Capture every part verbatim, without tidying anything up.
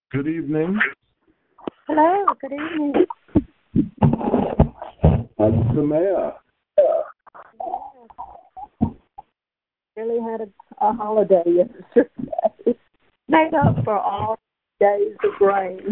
Good evening. Hello, good evening. I'm Samaya. Really had a, a holiday yesterday. Made up for all days of rain.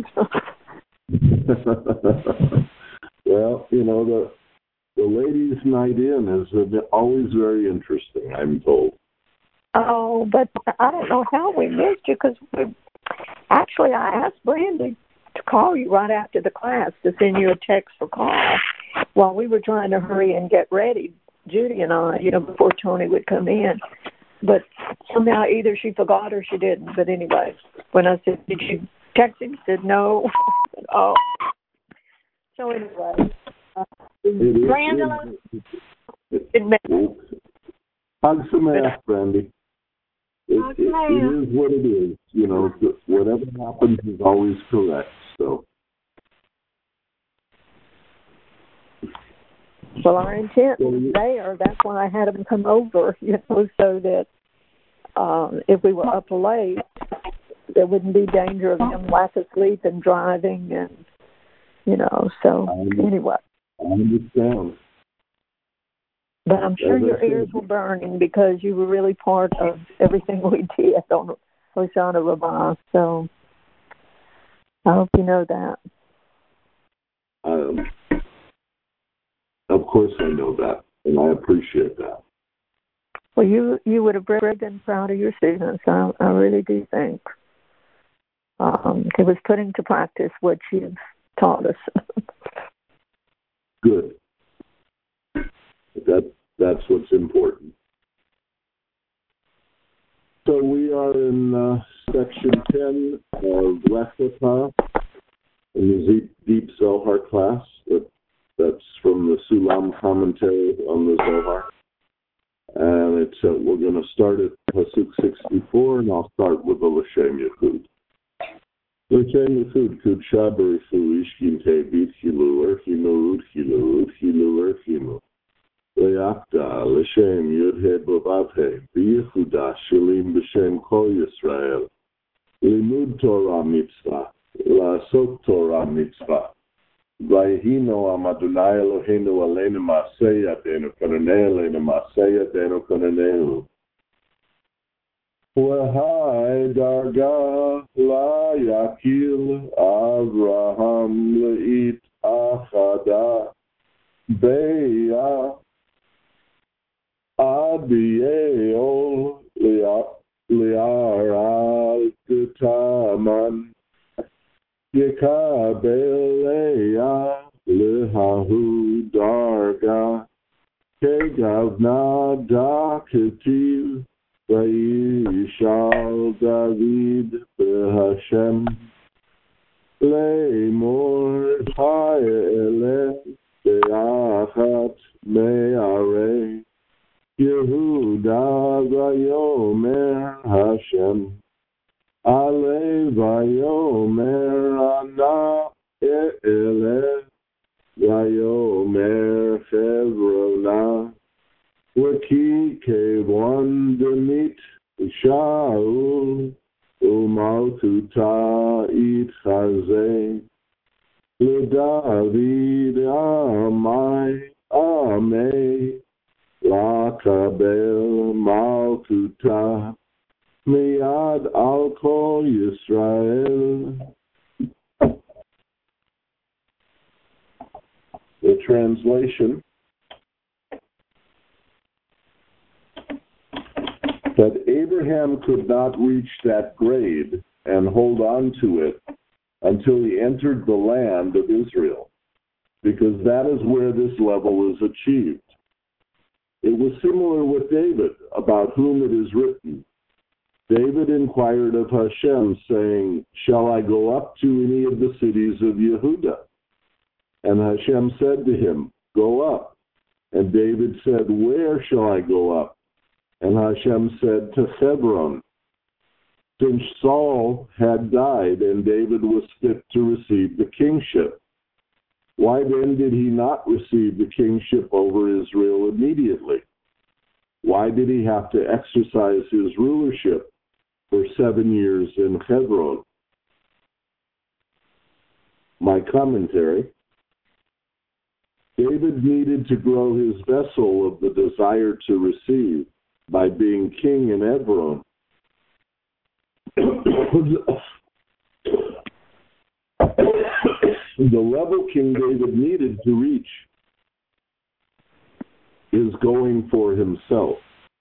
Well, you know, the the ladies' night in is always very interesting, I'm told. Oh, but I don't know how we missed you because we actually I asked Brandy to call you right after the class to send you a text or call while we were trying to hurry and get ready, Judy and I, you know, before Tony would come in. But somehow either she forgot or she didn't. But anyway, when I said, did you text him? She said, no. I said, oh. So anyway, uh, Brandon, it, it, it, I'm Samaya, Brandy. It, okay. it, it is what it is. You know, whatever happens is always correct. So. Well, our intent was there. That's why I had them come over, you know, so that um, if we were up late, there wouldn't be danger of them lack of sleep and driving, and you know. So anyway, I understand. But I'm sure your ears were burning because you were really part of everything we did on Hoshana Rabbah. So I hope you know that. Um, of course I know that, and I appreciate that. Well, you you would have really been proud of your students. I, I really do think. Um, it was putting to practice what you've taught us. Good. That That's what's important. So we are in uh, section ten of Lech Lecha in the Deep, Deep Zohar class. That, that's from the Sulam commentary on the Zohar. And it's uh, we're going to start at Pasuk sixty-four, and I'll start with the L'Shem Yechud. L'Shem Yechud, Kud Shaber Ifu Ishkin Tebit Hilu Erchimu Udchilu Udchilu Erchimu. Le'akta l'shem yudhe b'vavhe v'yichuda shilim b'shem kol Yisrael limud Torah mitzvah la'asok Torah mitzvah v'yihino am Adonai Eloheinu aleinu ma'aseh yadeinu konanei aleinu ma'aseh yadeinu konanehu v'hai darga la'yakil Avraham le'it achada be'ah Adiel liar al-Taman Yekabelea lehahu darga Kegavna daketiv Vayishal David behashem Le'mor ha'eleh be'achat me'areh Yehuda vayomer Hashem Ale vayomer Ana E'eleh Vayomer Chevrona Waki Kevon Demit Shaul Umaltuta Itchazeh LeDavid Amai Amei Lakabel Malkuta Miyad Al Kol Yisrael. The translation: that Abraham could not reach that grade and hold on to it until he entered the land of Israel, because that is where this level is achieved. It was similar with David, about whom it is written, David inquired of Hashem, saying, shall I go up to any of the cities of Yehuda? And Hashem said to him, go up. And David said, where shall I go up? And Hashem said, to Hebron. Since Saul had died and David was fit to receive the kingship, why then did he not receive the kingship over Israel immediately? Why did he have to exercise his rulership for seven years in Hebron? my commentary, David needed to grow his vessel of the desire to receive by being king in Hebron. The level King David needed to reach is going for himself.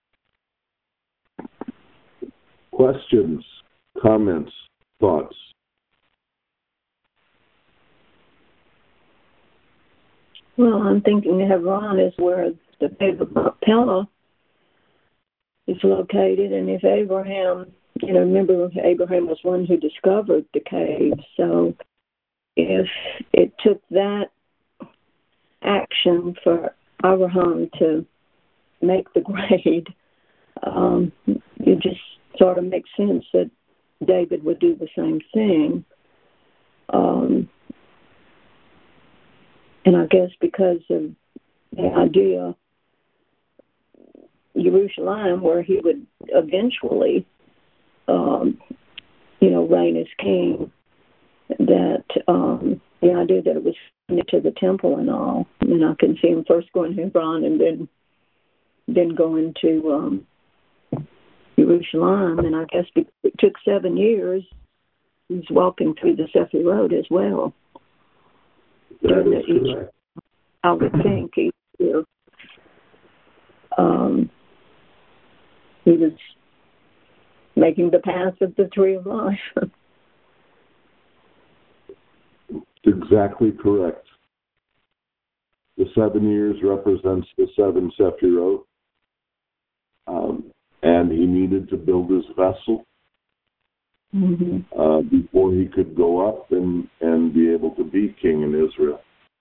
Questions, comments, thoughts? Well, I'm thinking Hebron is where the cave of Machpelah is located, and if Abraham, you know, remember Abraham was one who discovered the cave, so if it took that action for Abraham to make the grade, um, it just sort of makes sense that David would do the same thing. Um, and I guess because of the idea, Jerusalem, where he would eventually, um, you know, reign as king, that um, the idea that it was to the temple and all, and I can see him first going to Hebron and then then going to um, Jerusalem, and I guess it took seven years. He's walking through the Sephir Road as well. That is correct. I would think he, um, he was making the path of the tree of life. Exactly correct. The seven years represents the seven Sephirot, um, and he needed to build his vessel mm-hmm. uh, before he could go up and, and be able to be king in Israel.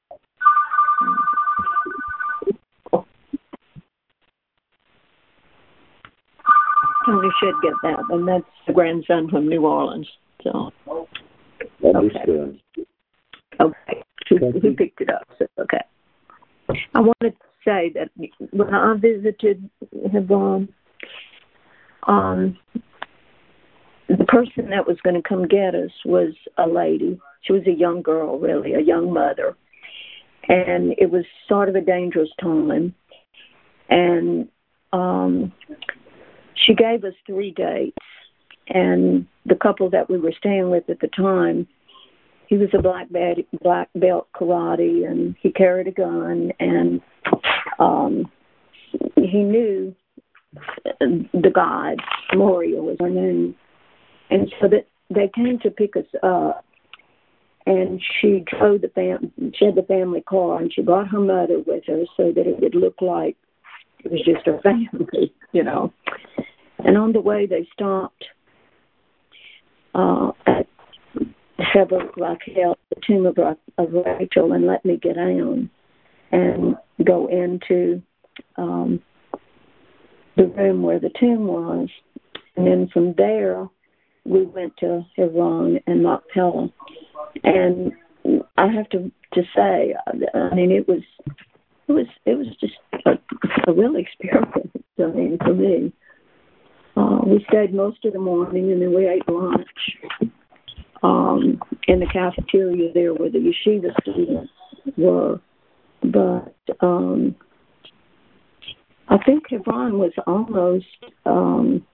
Tony should get that, and that's the grandson from New Orleans. So, understand. Okay, okay. Who, who picked it up? So, okay. I wanted to say that when I visited Hebron, um, the person that was going to come get us was a lady. She was a young girl, really, a young mother. And it was sort of a dangerous time. And um, she gave us three dates. And the couple that we were staying with at the time, he was a black belt, black belt karate, and he carried a gun, and um, he knew the god. Moria was her name. And so that they came to pick us up, and she drove the fam- she had the family car, and she brought her mother with her so that it would look like it was just her family, you know. And on the way, they stopped uh, at Heber Rachel, the tomb of, of Rachel, and let me get down and go into um, the room where the tomb was. And then from there, we went to Hebron and Machpelah. And I have to, to say, I mean, it was it was it was just a, a real experience. I mean, for me, uh, we stayed most of the morning, and then we ate lunch um, in the cafeteria there where the yeshiva students were. But um, I think Hebron was almost, um,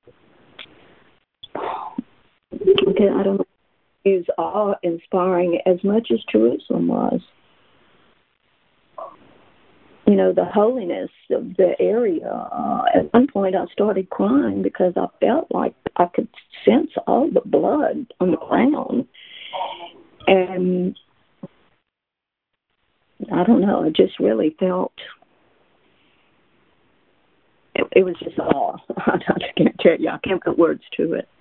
okay, I don't know, is awe-inspiring as much as Jerusalem was. You know, the holiness of the area. Uh, at one point, I started crying because I felt like I could sense all the blood on the ground. And I don't know, I just really felt, it, it was just awe. I just can't tell you, I can't put words to it.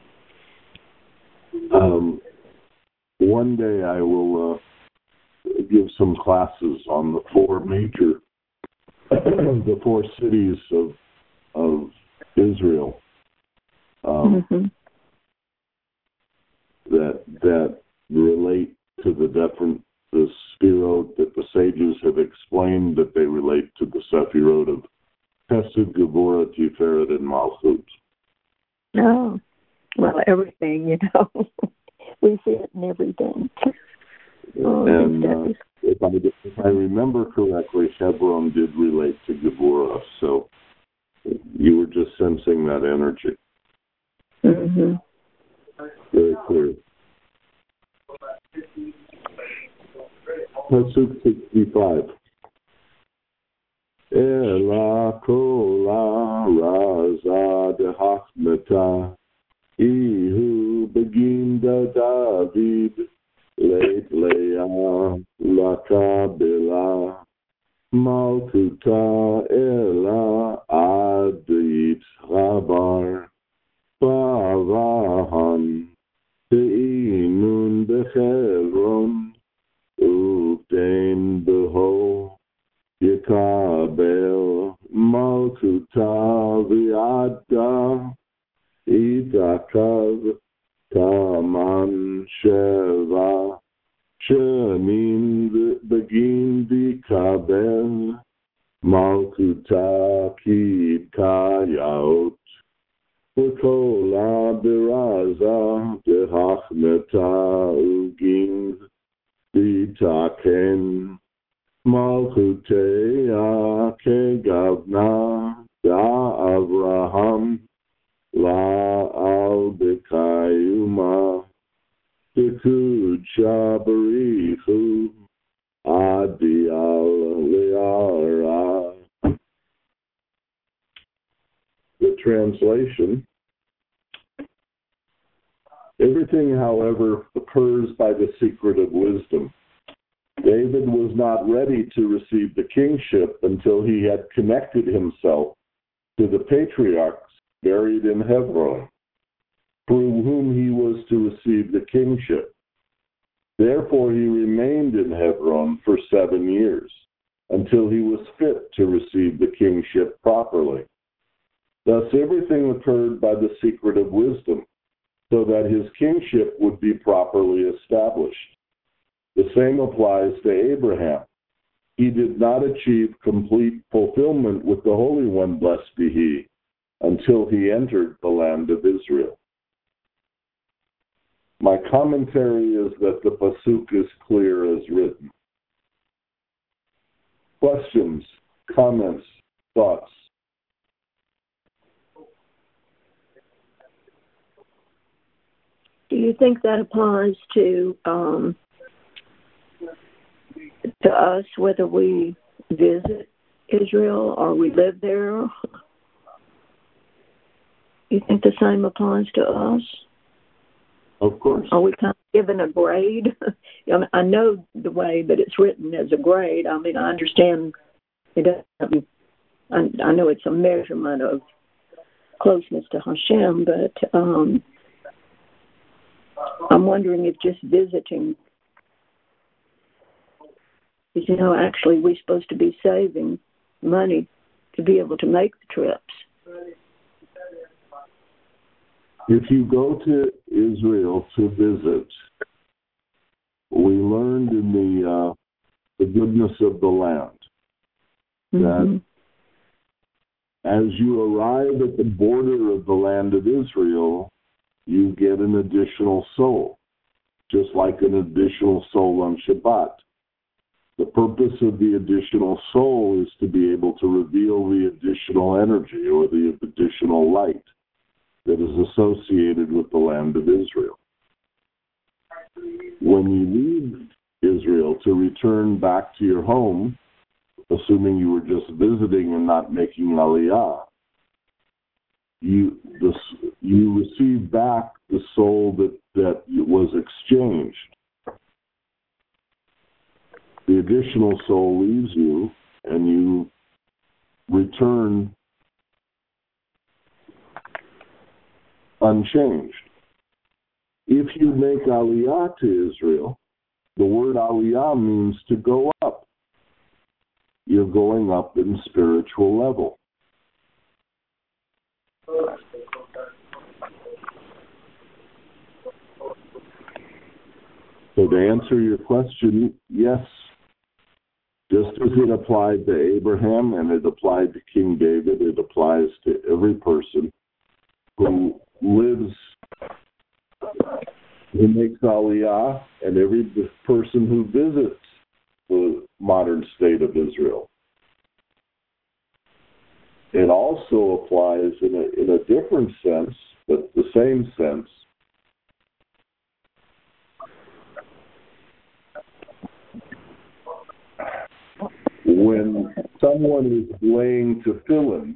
Um, one day I will uh, give some classes on the four major, the four cities of of Israel um, mm-hmm. that that relate to the different the Sefirot that the sages have explained that they relate to the Sefirot of Hesed, Gevurah, Tiferet, and Malchut. Oh. Well, everything, you know. We see it in everything. Oh, and uh, if, I, if I remember correctly, Hebron did relate to Geburah, so you were just sensing that energy. Mm-hmm. Very clear. Pasuk sixty-five. Ela kola raza dehachmeta ihu beginda David leit leah lakabela malkuta ela adit rabar Pavahan te'inun bechevron u'tein beho yekabel malkuta v'yada itakav taman sheva shemin begin v'kabel malkuta kikayaot V'kola beraza dehachmeta ugin v'taken malchutea kegavna da Avraham la al bekayuma tikud shabarichu adi al leara. The translation. Everything, however, occurs by the secret of wisdom. David was not ready to receive the kingship until he had connected himself to the patriarchs buried in Hebron, through whom he was to receive the kingship. Therefore, he remained in Hebron for seven years, until he was fit to receive the kingship properly. Thus, everything occurred by the secret of wisdom, so that his kingship would be properly established. The same applies to Abraham. He did not achieve complete fulfillment with the Holy One, blessed be he, until he entered the land of Israel. My commentary is that the pasuk is clear as written. Questions, comments, thoughts? Do you think that applies to um, to us, whether we visit Israel or we live there? You think the same applies to us? Of course. Are we kind of given a grade? I mean, I know the way that it's written as a grade. I mean, I understand it doesn't. I, I know it's a measurement of closeness to Hashem, but um, I'm wondering if just visiting, because, you know, actually we're supposed to be saving money to be able to make the trips. If you go to Israel to visit, we learned in the uh, the goodness of the land that mm-hmm. as you arrive at the border of the land of Israel, you get an additional soul, just like an additional soul on Shabbat. The purpose of the additional soul is to be able to reveal the additional energy or the additional light that is associated with the land of Israel. When you leave Israel to return back to your home, assuming you were just visiting and not making aliyah, you the, you receive back the soul that, that was exchanged. The additional soul leaves you, and you return unchanged. If you make aliyah to Israel, the word aliyah means to go up. You're going up in spiritual level. So to answer your question, yes, just as it applied to Abraham and it applied to King David, it applies to every person who lives who makes Aliyah and every person who visits the modern state of Israel. It also applies in a, in a different sense, but the same sense. When someone is laying tefillin,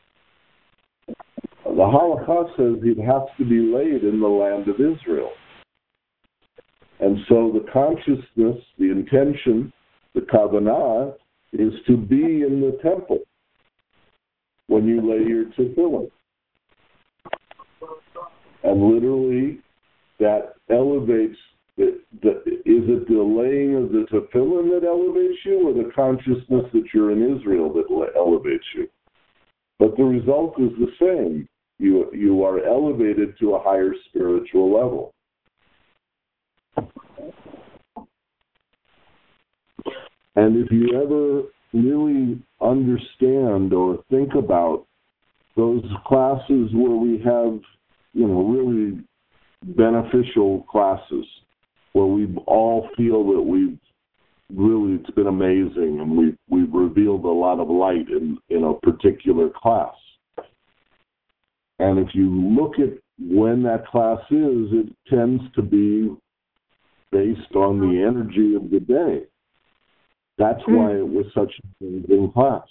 the halakha says it has to be laid in the land of Israel. And so the consciousness, the intention, the kavanah is to be in the temple when you lay your tefillin. And literally, that elevates, the, the, is it the laying of the tefillin that elevates you, or the consciousness that you're in Israel that elevates you? But the result is the same. You, you are elevated to a higher spiritual level. And if you ever really understand or think about those classes where we have, you know, really beneficial classes, where we all feel that we've really, it's been amazing and we've, we've revealed a lot of light in, in a particular class. And if you look at when that class is, it tends to be based on the energy of the day. That's why it was such a amazing class.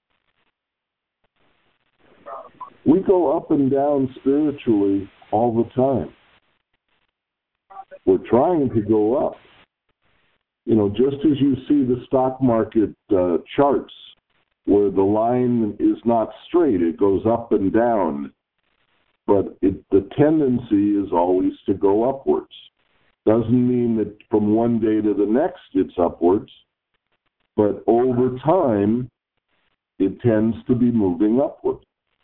We go up and down spiritually all the time. We're trying to go up. You know, just as you see the stock market uh, charts where the line is not straight, it goes up and down, but it, the tendency is always to go upwards. Doesn't mean that from one day to the next it's upwards, but over time it tends to be moving upward.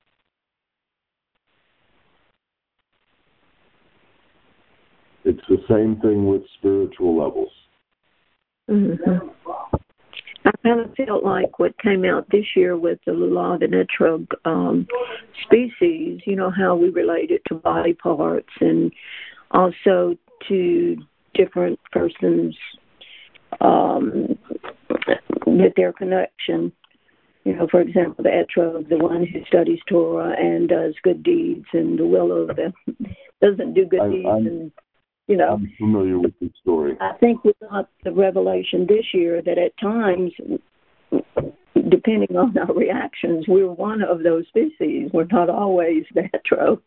It's the same thing with spiritual levels. Mm-hmm. I kind of felt like what came out this year with the Lulav and Etrog um, species, you know, how we relate it to body parts and also to different persons um, with their connection. You know, for example, the Etrog, the one who studies Torah and does good deeds, and the Willow that doesn't do good I, deeds I'm, and You know, I'm familiar with the story. I think we got the revelation this year that at times, depending on our reactions, we're one of those species. We're not always the hetero.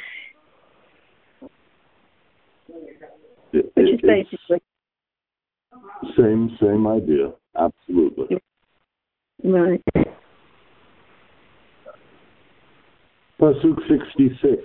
It, Which is it, basically same same idea. Absolutely. right. Pasuk sixty-six.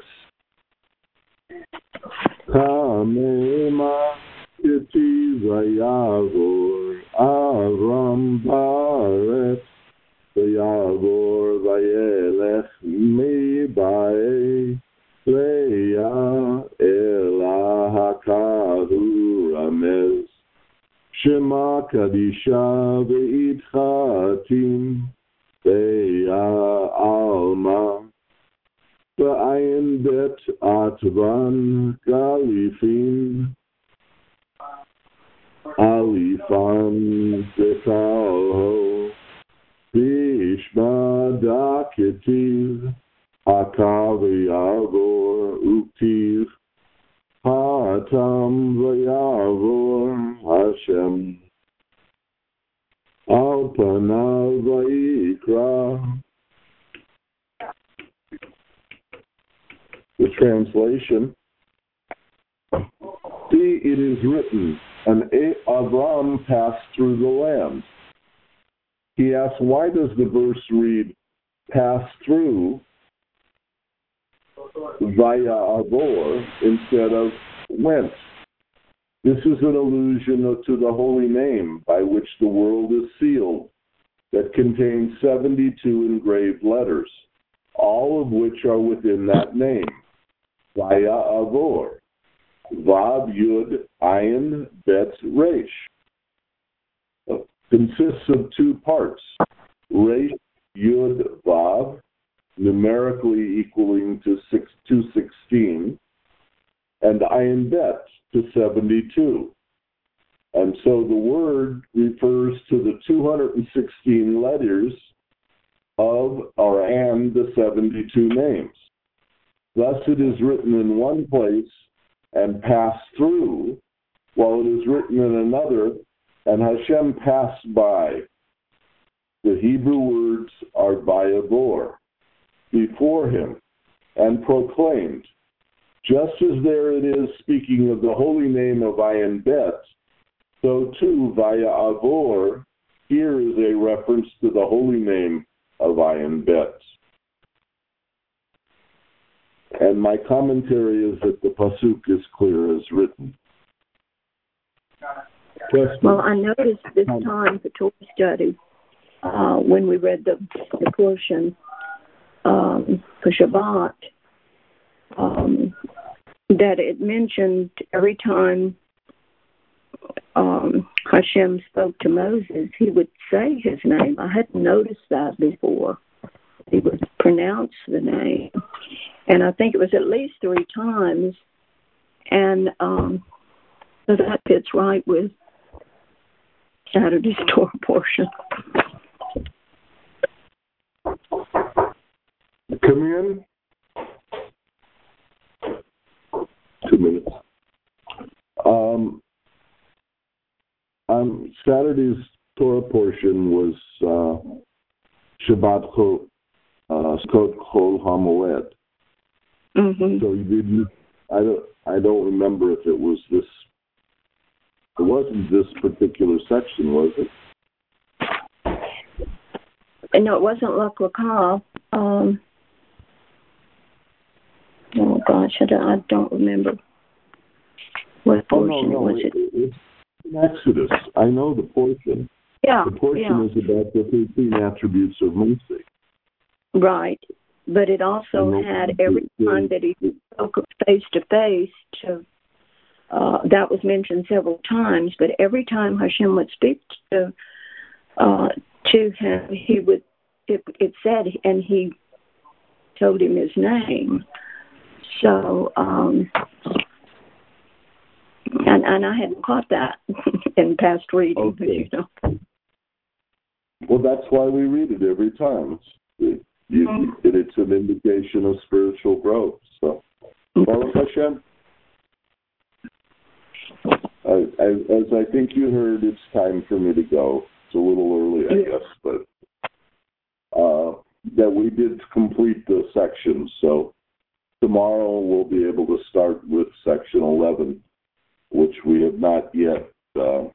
Kamema iti vayavor Avram baret vayavor vayelech mi bae leya ela hakahu ramez shema kadisha veitchatim leya alma Ba'ayin bet atvan galifin alifan zekalho bishma daketiv hakav yavor uktiv hatam vayavor Hashem al panav vayikra. The translation, see, it is written, and Avram passed through the land. He asks, why does the verse read, pass through, via avor, instead of went? This is an allusion to the holy name by which the world is sealed, that contains seventy-two engraved letters, all of which are within that name. Vaya avor, Vav Yud Ayin Bet Resh. Consists of two parts. Resh Yud Vav, numerically equaling to six, two sixteen, and Ayin Bet to seventy-two. And so the word refers to the two hundred sixteen letters of or and the seventy-two names. Thus it is written in one place and passed through, while it is written in another, and Hashem passed by. The Hebrew words are Vayavor, before him, and proclaimed. Just as there it is speaking of the holy name of Ayin Bet, so too Vayavor here is a reference to the holy name of Ayin Bet. And my commentary is that the pasuk is clear as written. Question. Well, I noticed this time for Torah study, uh, when we read the, the portion um, for Shabbat, um, that it mentioned every time um, Hashem spoke to Moses, he would say his name. I hadn't noticed that before. He would pronounce the name. And I think it was at least three times. And um, so that fits right with Saturday's Torah portion. Come in. Two minutes. Um, um, Saturday's Torah portion was uh, Shabbat Chol, uh, Skot Chol HaMoed. Mm-hmm. So you didn't. I don't. I don't remember if it was this. It wasn't this particular section, was it? And no, it wasn't Lach Lakah. Um, oh gosh, I don't, I don't remember what portion oh, no, no. was it. it. It's in Exodus. I know the portion. Yeah, the portion yeah. is about the thirteen attributes of mercy. Right, but it also had every time that he spoke face to face to. Uh, that was mentioned several times, but every time Hashem would speak to uh, to him, he would. It, it said, and he told him his name. So, um, and and I hadn't caught that in past reading. Okay. You know. Well, that's why we read it every time. It's, it, you, mm-hmm. it, it's an indication of spiritual growth. So, Baruch Hashem. I, as, as I think you heard, it's time for me to go. It's a little early, I guess, but uh, that we did complete the section. So tomorrow we'll be able to start with section eleven, which we have not yet. Uh,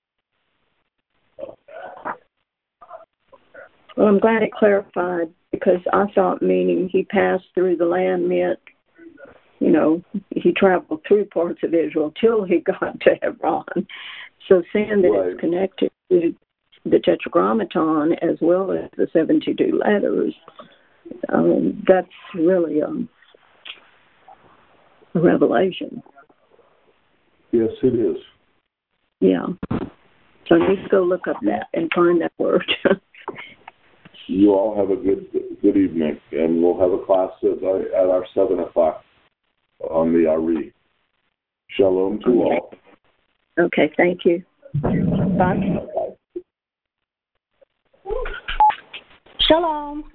well, I'm glad it clarified, because I thought meaning he passed through the land meant, you know, he traveled through parts of Israel till he got to Hebron. So seeing that right. It's connected to the Tetragrammaton as well as the seventy-two letters, um, that's really um, a revelation. Yes, it is. Yeah. So I need to go look up that and find that word. You all have a good good evening, and we'll have a class at our, at our seven o'clock. On the Ari. Shalom to okay. all. Okay, thank you. Bye. Shalom.